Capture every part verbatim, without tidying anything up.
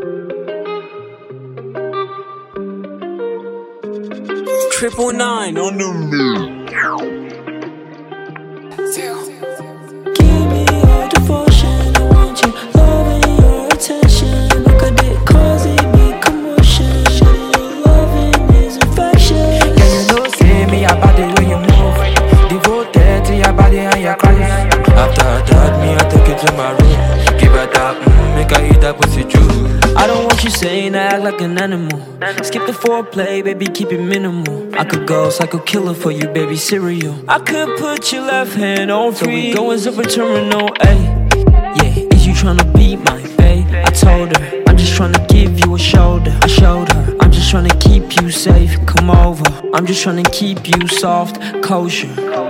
Triple nine on the move. Give me your devotion, I want you love and your attention. Look a bit crazy, big commotion. Your loving is affection. Yeah, you know, say me about the way you move. Devoted to your body and your cries. After that, me, I take it to my room. Give her that, mm, make her eat that pussy juice. I don't want you saying I act like an animal. Skip the foreplay, baby, keep it minimal. I could go psycho killer for you, baby, cereal. I could put your left hand on free. So we going Zipper Terminal A. Yeah, is you tryna beat my bae? I told her, I'm just tryna give you a shoulder. I showed her, I'm just tryna keep you safe. Come over, I'm just tryna keep you soft, kosher.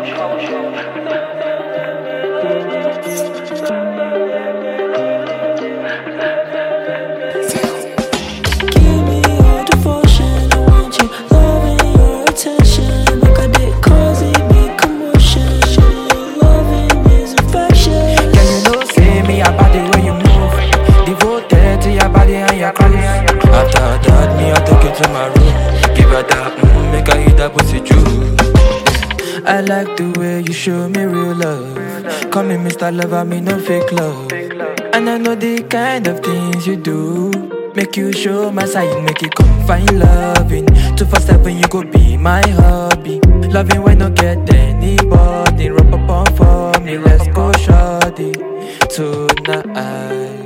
After that, me, I take it to my room. Give her that, mm, make her eat that pussy juice. I like the way you show me real love. Call me Mister Love, I mean no fake love. And I know the kind of things you do. Make you show my side, make it come find loving. Two for seven, you go be my hobby. Loving when I get anybody. Rub up on for me, let's go shorty tonight.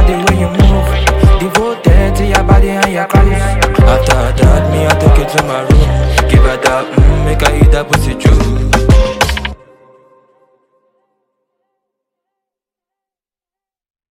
After that, me, I take it to my room.